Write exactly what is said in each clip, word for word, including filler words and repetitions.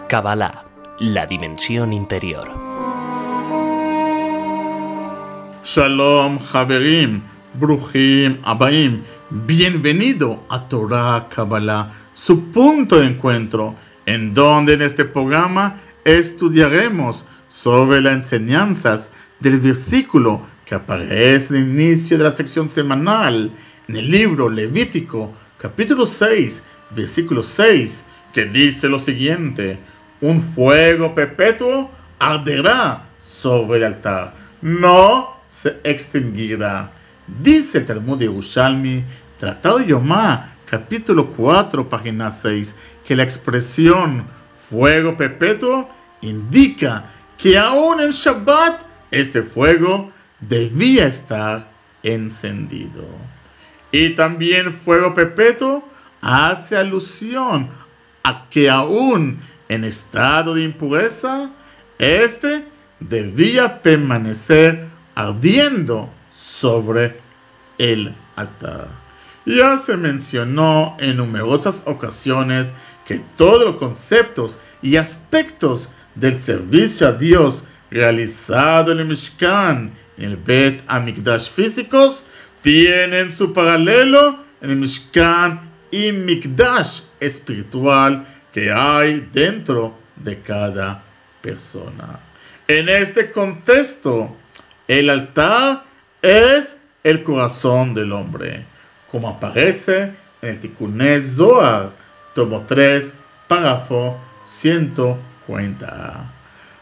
Kabbalah, la dimensión interior. Shalom, Haverim, Bruchim, Abaim. Bienvenido a Torah Kabbalah, su punto de encuentro, en donde en este programa estudiaremos sobre las enseñanzas del versículo que aparece en el inicio de la sección semanal en el libro Levítico, capítulo seis, versículo seis, que dice lo siguiente: un fuego perpetuo arderá sobre el altar, no se extinguirá. Dice el Talmud de Yerushalmi, Tratado de Yomá, capítulo cuatro, página seis, que la expresión fuego perpetuo indica que aún en Shabbat este fuego debía estar encendido. Y también fuego perpetuo hace alusión a que aún en estado de impureza, este debía permanecer ardiendo sobre el altar. Ya se mencionó en numerosas ocasiones que todos los conceptos y aspectos del servicio a Dios realizado en el Mishkan, en el Bet Hamikdash físicos, tienen su paralelo en el Mishkan y Mikdash espiritual que hay dentro de cada persona. En este contexto, el altar es el corazón del hombre, como aparece en el Tikkuné Zohar, tomo tres, párrafo ciento cuarenta.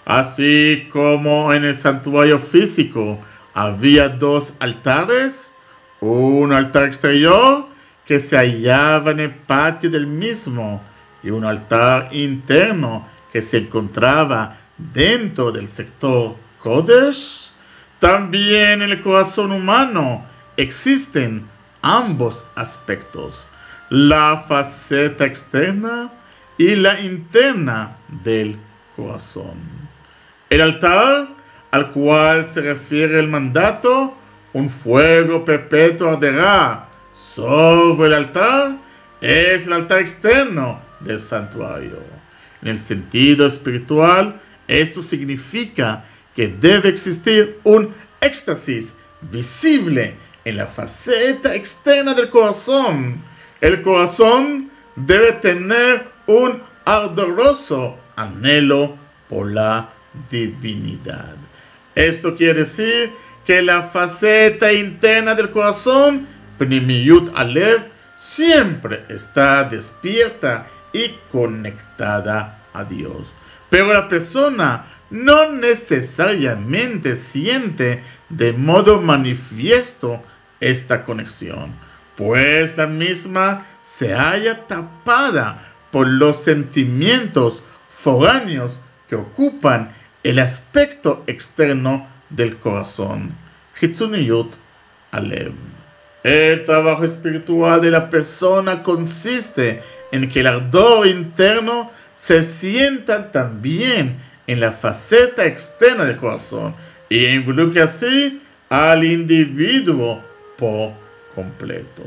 Así como en el santuario físico había dos altares, un altar exterior que se hallaba en el patio del mismo y un altar interno que se encontraba dentro del sector Kodesh, también en el corazón humano existen ambos aspectos, la faceta externa y la interna del corazón. El altar al cual se refiere el mandato, un fuego perpetuo arderá sobre el altar, es el altar externo del santuario. En el sentido espiritual, esto significa que debe existir un éxtasis visible en la faceta externa del corazón. El corazón debe tener un ardoroso anhelo por la divinidad. Esto quiere decir que la faceta interna del corazón, Pnimiyut Alev, siempre está despierta y conectada a Dios. Pero la persona no necesariamente siente de modo manifiesto esta conexión, pues la misma se halla tapada por los sentimientos foráneos que ocupan el aspecto externo del corazón. Hitzuniyut Alev. El trabajo espiritual de la persona consiste en que el ardor interno se sienta también en la faceta externa del corazón y involucre así al individuo por completo.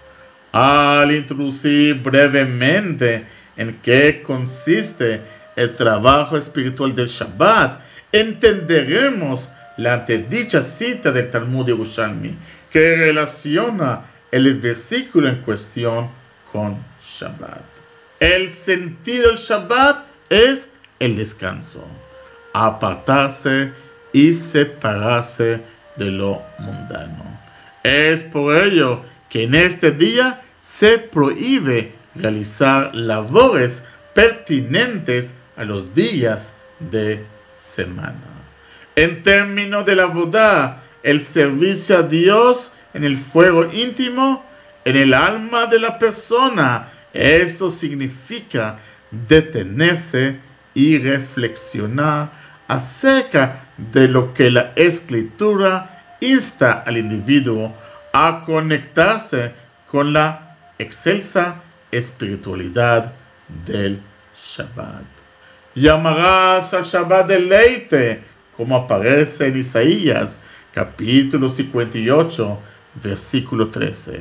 Al introducir brevemente en qué consiste el trabajo espiritual del Shabbat, entenderemos la antedicha cita del Talmud de Yerushalmi, que relaciona el versículo en cuestión con Shabbat. El sentido del Shabbat es el descanso, apartarse y separarse de lo mundano. Es por ello que en este día se prohíbe realizar labores pertinentes a los días de semana. En términos de la avodah, el servicio a Dios en el fuego íntimo, en el alma de la persona, esto significa detenerse y reflexionar acerca de lo que la Escritura insta al individuo a conectarse con la excelsa espiritualidad del Shabbat. Llamarás al Shabbat deleite, como aparece en Isaías, capítulo cincuenta y ocho, versículo trece.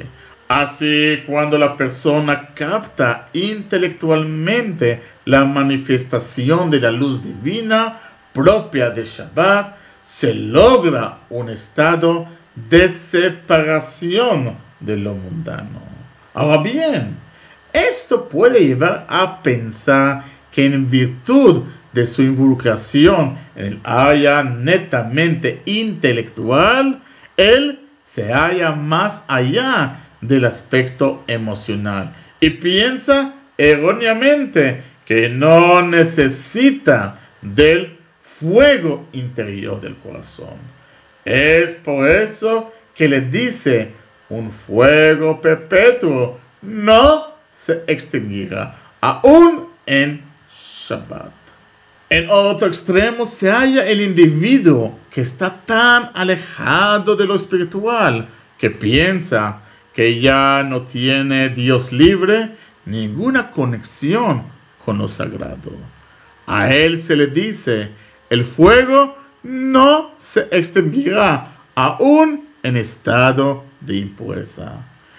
Así, cuando la persona capta intelectualmente la manifestación de la luz divina propia de Shabbat, se logra un estado de separación de lo mundano. Ahora bien, esto puede llevar a pensar que en virtud de su involucración en el área netamente intelectual, él se halla más allá del aspecto emocional y piensa erróneamente que no necesita del fuego interior del corazón. Es por eso que le dice: un fuego perpetuo no se extinguirá, aún en Shabbat. En otro extremo se halla el individuo que está tan alejado de lo espiritual que piensa que ya no tiene Dios libre ninguna conexión con lo sagrado. A él se le dice: el fuego no se extinguirá, aún en estado de impureza.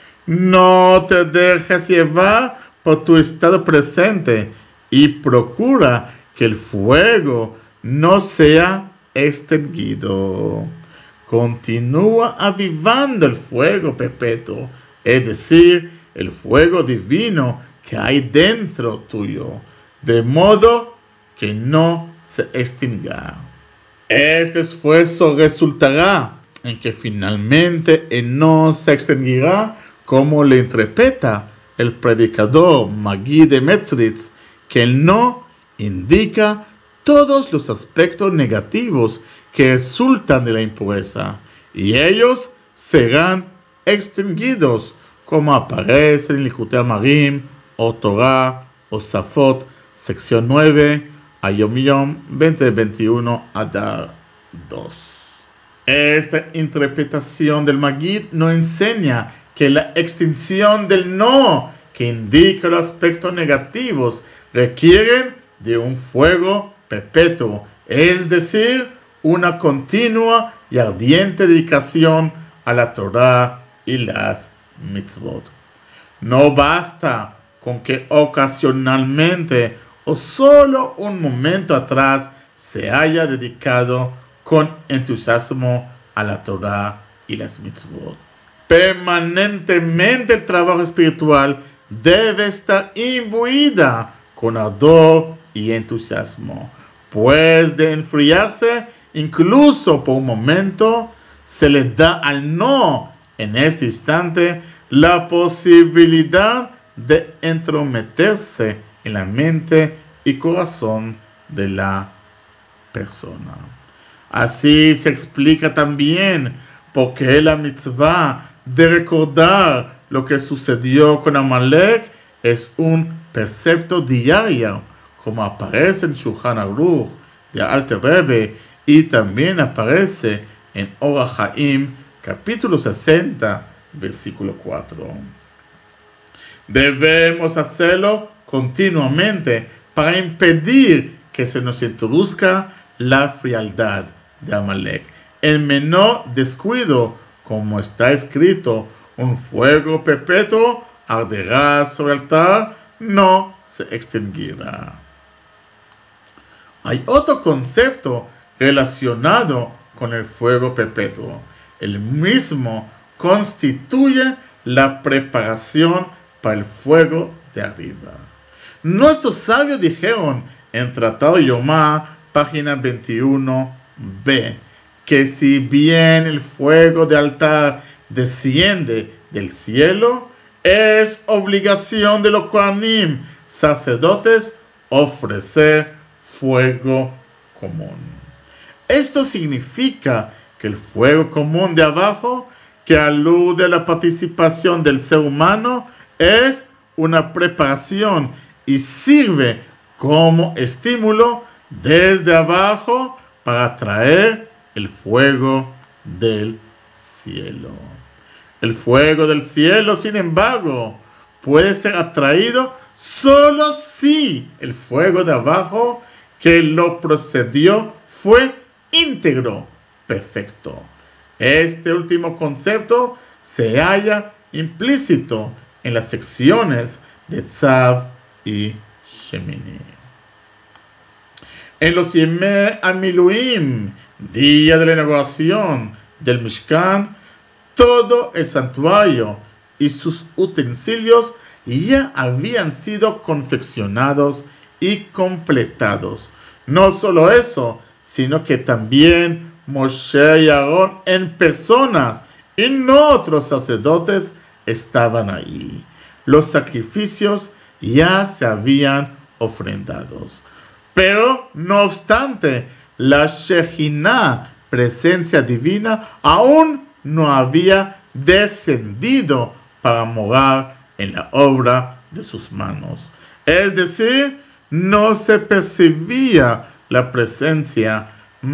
No te dejes llevar por tu estado presente y procura que el fuego no sea extinguido. Continúa avivando el fuego perpetuo, es decir, el fuego divino que hay dentro tuyo, de modo que no se extinga. Este esfuerzo resultará en que finalmente no se extinguirá, como le interpreta el predicador Magui de Metritz, que el no indica todos los aspectos negativos que resultan de la impureza, y ellos serán extinguidos, como aparece en Likutei Amarim, o Torah, o Safot, sección nueve, Ayom Yom veinte veintiuno Adar dos. Esta interpretación del Magid nos enseña que la extinción del no, que indica los aspectos negativos, requieren de un fuego perpetuo, es decir, una continua y ardiente dedicación a la Torah y las mitzvot. No basta con que ocasionalmente o solo un momento atrás se haya dedicado con entusiasmo a la Torah y las mitzvot. Permanentemente el trabajo espiritual debe estar imbuida con ardor y entusiasmo, pues de enfriarse incluso por un momento, se le da al no en este instante la posibilidad de entrometerse en la mente y corazón de la persona. Así se explica también por qué la mitzvah de recordar lo que sucedió con Amalek es un precepto diario, como aparece en Shulchan Aruch de Alter Rebbe y también aparece en Orach Chaim, capítulo sesenta, versículo cuatro. Debemos hacerlo continuamente para impedir que se nos introduzca la frialdad de Amalek. El menor descuido, como está escrito, un fuego perpetuo arderá sobre el altar, no se extinguirá. Hay otro concepto relacionado con el fuego perpetuo. El mismo constituye la preparación para el fuego de arriba. Nuestros sabios dijeron en Tratado Yomá, página veintiuno b, que si bien el fuego de altar desciende del cielo, es obligación de los Kohanim, sacerdotes, ofrecer fuego común. Esto significa que el fuego común de abajo, que alude a la participación del ser humano, es una preparación y sirve como estímulo desde abajo para atraer el fuego del cielo. El fuego del cielo, sin embargo, puede ser atraído solo si el fuego de abajo que lo procedió fue íntegro, perfecto. Este último concepto se halla implícito en las secciones de Tzav y Shemini. En los Yemei Amiluim, día de la inauguración del Mishkan, todo el santuario y sus utensilios ya habían sido confeccionados y completados. No solo eso, sino que también Moshe y Aarón en personas y no otros sacerdotes estaban ahí. Los sacrificios ya se habían ofrendado. Pero, no obstante, la Shejinah, presencia divina, aún no había descendido para morar en la obra de sus manos. Es decir, no se percibía la presencia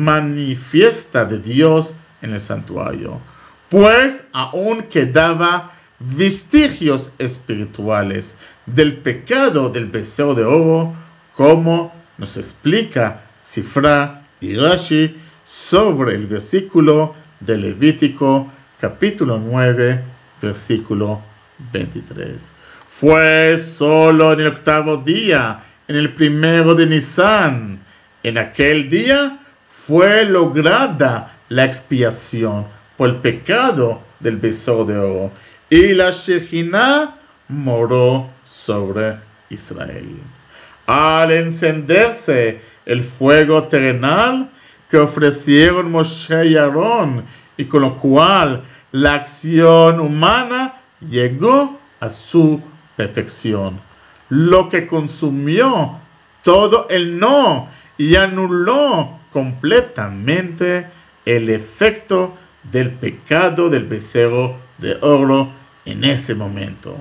manifiesta de Dios en el santuario, pues aún quedaba vestigios espirituales del pecado del becerro de oro, como nos explica Sifra y Rashi sobre el versículo de Levítico, capítulo nueve, versículo veintitrés. Fue solo en el octavo día, en el primero de Nisan. En aquel día fue lograda la expiación por el pecado del becerro de oro, y la Shejinah moró sobre Israel. Al encenderse el fuego terrenal que ofrecieron Moshe y Aarón, y con lo cual la acción humana llegó a su perfección, lo que consumió todo el no y anuló completamente el efecto del pecado del becerro de oro en ese momento.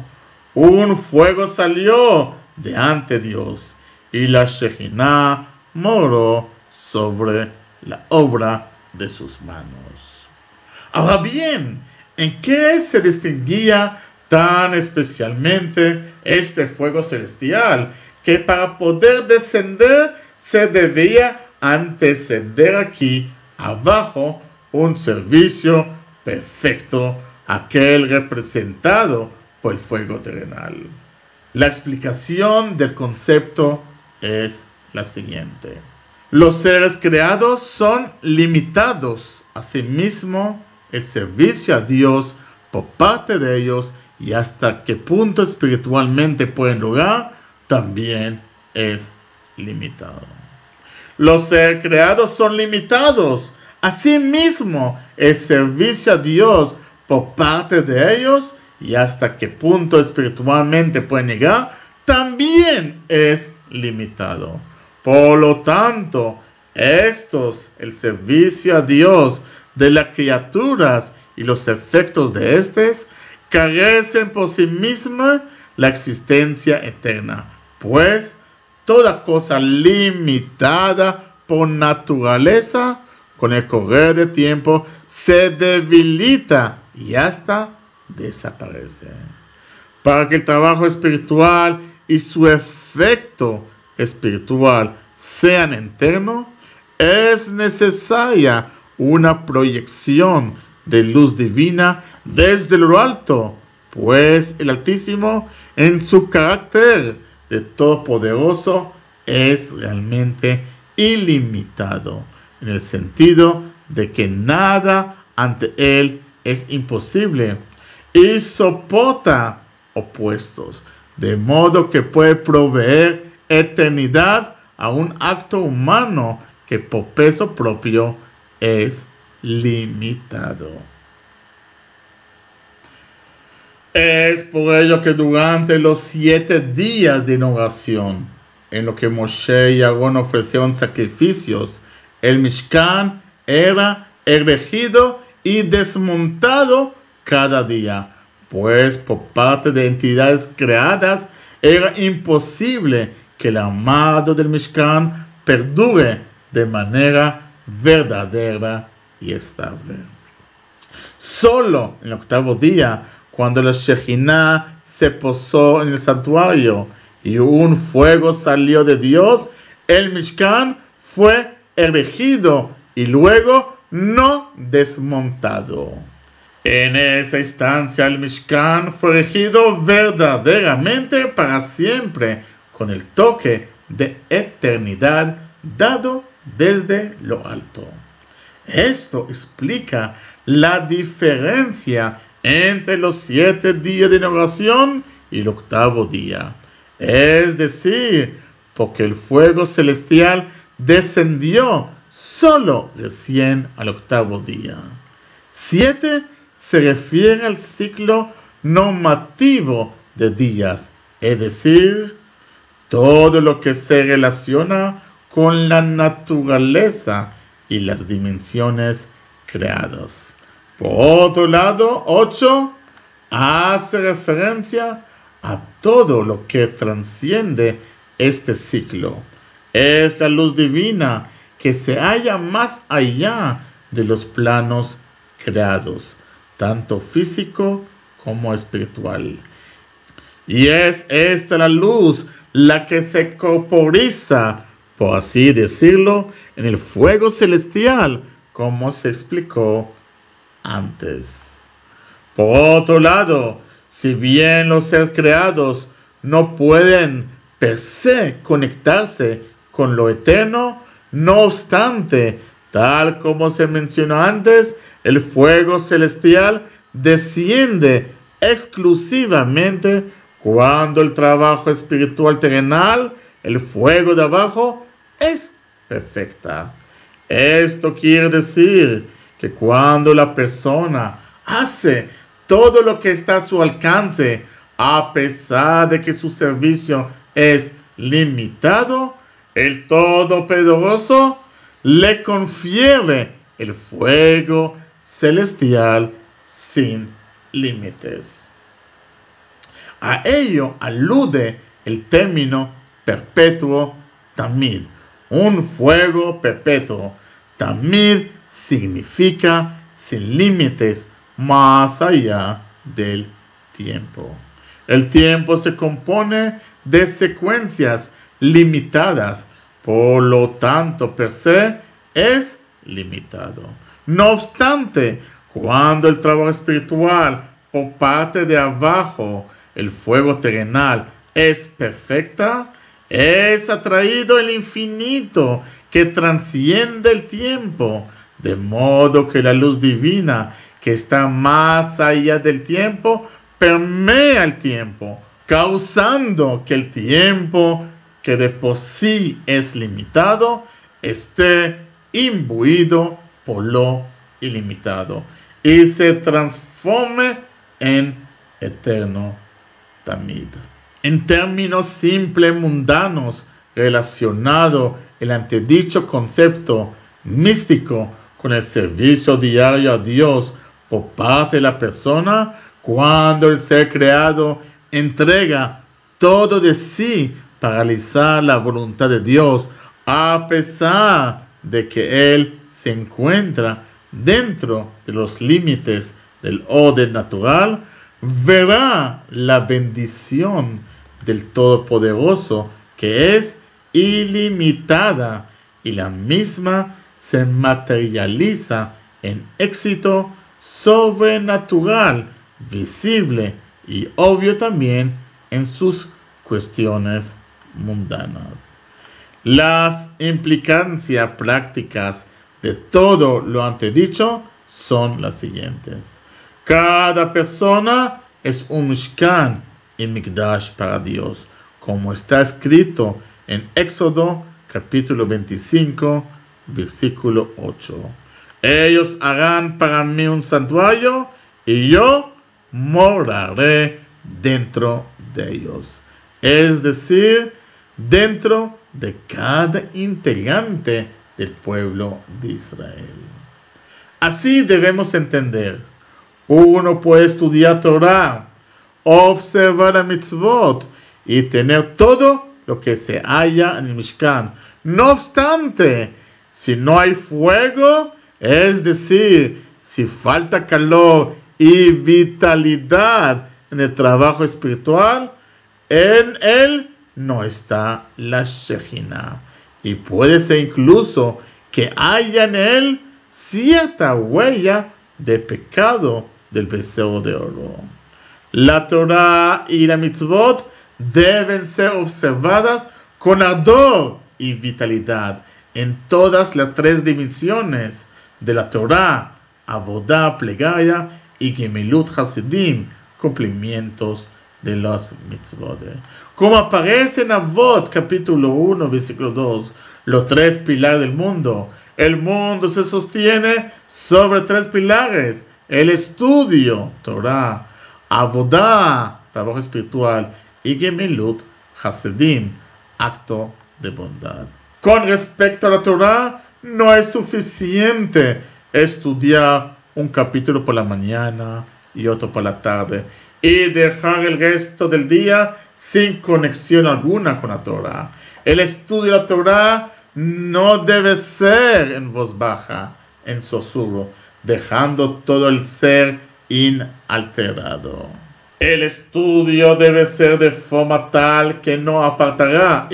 Un fuego salió de ante Dios y la Shejinah moró sobre la obra de sus manos. Ahora bien, ¿en qué se distinguía tan especialmente este fuego celestial? Que para poder descender se debía anteceder aquí abajo un servicio perfecto, aquel representado por el fuego terrenal. La explicación del concepto es la siguiente. Los seres creados son limitados. Asimismo, el servicio a Dios por parte de ellos y hasta qué punto espiritualmente pueden lograr también es limitado. Los seres creados son limitados. Asimismo, el servicio a Dios por parte de ellos y hasta qué punto espiritualmente pueden llegar también es limitado. Por lo tanto, estos, el servicio a Dios de las criaturas y los efectos de estos, carecen por sí mismas la existencia eterna, pues toda cosa limitada por naturaleza, con el correr del tiempo, se debilita y hasta desaparece. Para que el trabajo espiritual y su efecto espiritual sean eternos, es necesaria una proyección de luz divina desde lo alto, pues el Altísimo, en su carácter de todopoderoso, es realmente ilimitado, en el sentido de que nada ante él es imposible y soporta opuestos, de modo que puede proveer eternidad a un acto humano que por peso propio es limitado. Es por ello que durante los siete días de inauguración, en lo que Moshe y Aarón ofrecieron sacrificios, el Mishkan era erigido y desmontado cada día, pues por parte de entidades creadas era imposible que el armado del Mishkan perdure de manera verdadera y estable. Solo en el octavo día, cuando la Shejinah se posó en el santuario y un fuego salió de Dios, el Mishkan fue erigido y luego no desmontado. En esa instancia el Mishkan fue regido verdaderamente para siempre, con el toque de eternidad dado desde lo alto. Esto explica la diferencia entre los siete días de inauguración y el octavo día. Es decir, porque el fuego celestial descendió solo recién al octavo día. Siete se refiere al ciclo normativo de días, es decir, todo lo que se relaciona con la naturaleza y las dimensiones creadas. Por otro lado, ocho hace referencia a todo lo que trasciende este ciclo. Es la luz divina que se halla más allá de los planos creados, tanto físico como espiritual. Y es esta la luz la que se corporiza, por así decirlo, en el fuego celestial, como se explicó antes. Por otro lado, si bien los seres creados no pueden per se conectarse con lo eterno, no obstante, tal como se mencionó antes, el fuego celestial desciende exclusivamente cuando el trabajo espiritual terrenal, el fuego de abajo, es perfecta. Esto quiere decir que cuando la persona hace todo lo que está a su alcance, a pesar de que su servicio es limitado, el Todopoderoso le confiere el fuego celestial sin límites. A ello alude el término perpetuo tamid, un fuego perpetuo. Tamid significa sin límites, más allá del tiempo. El tiempo se compone de secuencias limitadas, por lo tanto, per se es limitado. No obstante, cuando el trabajo espiritual por parte de abajo, el fuego terrenal, es perfecta, es atraído el infinito que trasciende el tiempo, de modo que la luz divina que está más allá del tiempo permea el tiempo, causando que el tiempo, que de por sí es limitado, esté imbuido por lo ilimitado y se transforme en eterno tamid. En términos simples mundanos, relacionado el antedicho concepto místico con el servicio diario a Dios por parte de la persona, cuando el ser creado entrega todo de sí para realizar la voluntad de Dios, a pesar de que Él se encuentra dentro de los límites del orden natural, verá la bendición del Todopoderoso, que es ilimitada, y la misma se materializa en éxito sobrenatural, visible y obvio también en sus cuestiones mundanas. Las implicancias prácticas de todo lo antedicho son las siguientes. Cada persona es un Mishkan y Mikdash para Dios, como está escrito en Éxodo capítulo veinticinco, versículo ocho. Ellos harán para mí un santuario y yo moraré dentro de ellos. Es decir, dentro de cada integrante del pueblo de Israel. Así debemos entender. Uno puede estudiar Torah, observar a mitzvot y tener todo lo que se halla en el Mishkan. No obstante, si no hay fuego, es decir, si falta calor y vitalidad en el trabajo espiritual, en él no está la Shejina. Y puede ser incluso que haya en él cierta huella de pecado del becerro de oro. La Torah y la mitzvot deben ser observadas con ardor y vitalidad en todas las tres dimensiones de la Torah: avodah, plegaria, y gemilut hasidim, cumplimientos de los mitzvot. Como aparece en Avot, capítulo uno, versículo dos, los tres pilares del mundo. El mundo se sostiene sobre tres pilares: el estudio, Torah; avodah, trabajo espiritual; y gemilut hasidim, acto de bondad. Con respecto a la Torah, no es suficiente estudiar un capítulo por la mañana y otro por la tarde y dejar el resto del día sin conexión alguna con la Torah. El estudio de la Torah no debe ser en voz baja, en susurro, dejando todo el ser inalterado. El estudio debe ser de forma tal que no apartará,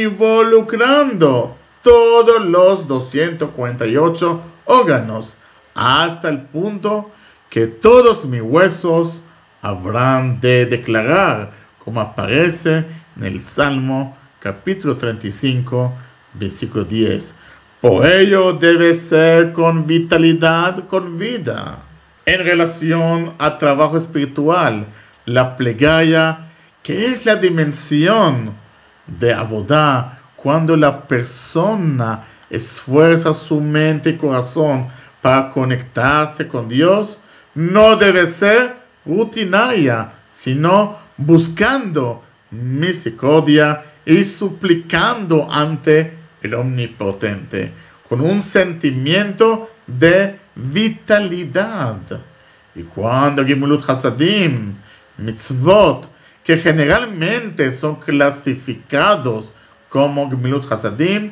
involucrando todos los doscientos cuarenta y ocho órganos, hasta el punto que todos mis huesos habrán de declarar, como aparece en el Salmo capítulo treinta y cinco, versículo diez. Por ello debe ser con vitalidad, con vida. En relación al trabajo espiritual, la plegaria, que es la dimensión de avodah, cuando la persona esfuerza su mente y corazón para conectarse con Dios, no debe ser rutinaria, sino buscando misericordia y suplicando ante el Omnipotente, con un sentimiento de vitalidad. Y cuando Gemilut Hasadim, mitzvot, que generalmente son clasificados como Gemilut Hasadim,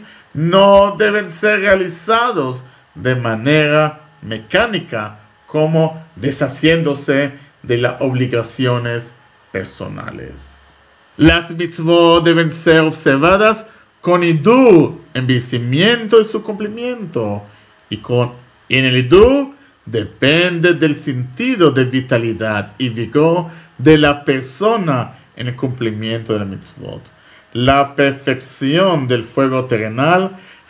no deben ser realizados de manera mecánica, como deshaciéndose de las obligaciones personales. Las mitzvot deben ser observadas con hidur, envejecimiento y su cumplimiento. Y, con, y en el hidur depende del sentido de vitalidad y vigor de la persona en el cumplimiento de la mitzvot. La perfección del fuego terrenal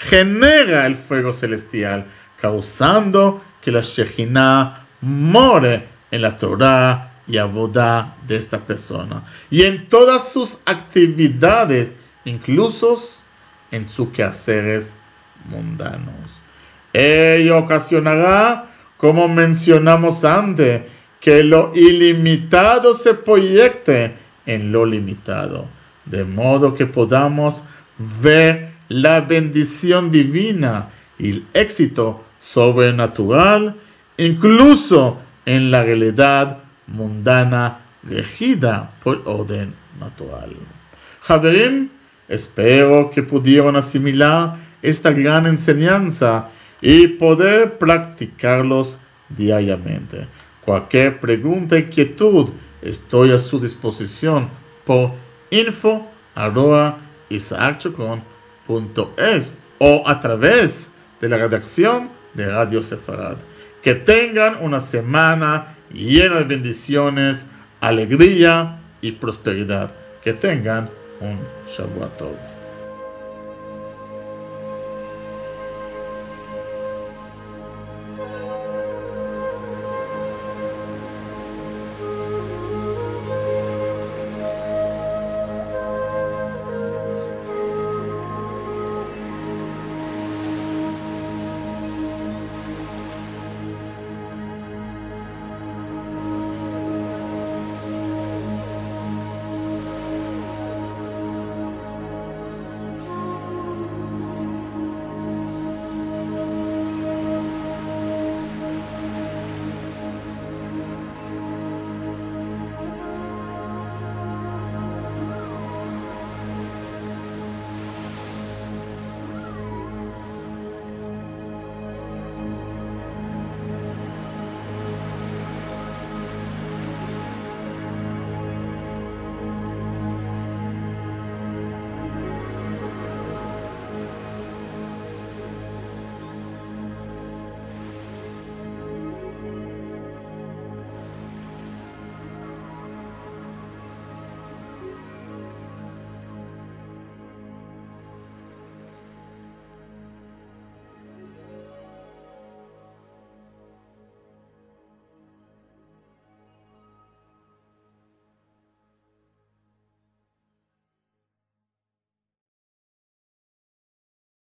genera el fuego celestial, causando que la Shejinah more en la Torah y avodah de esta persona y en todas sus actividades, incluso en sus quehaceres mundanos. Ello ocasionará, como mencionamos antes, que lo ilimitado se proyecte en lo limitado, de modo que podamos ver la bendición divina y el éxito sobrenatural, incluso en la realidad mundana regida por orden natural. Javerim, espero que pudieron asimilar esta gran enseñanza y poder practicarlos diariamente. Cualquier pregunta y inquietud, estoy a su disposición por info arroba isaacchocron punto es o a través de la redacción de Radio Sefarad. Que tengan una semana llena de bendiciones, alegría y prosperidad. Que tengan un Shavua Tov.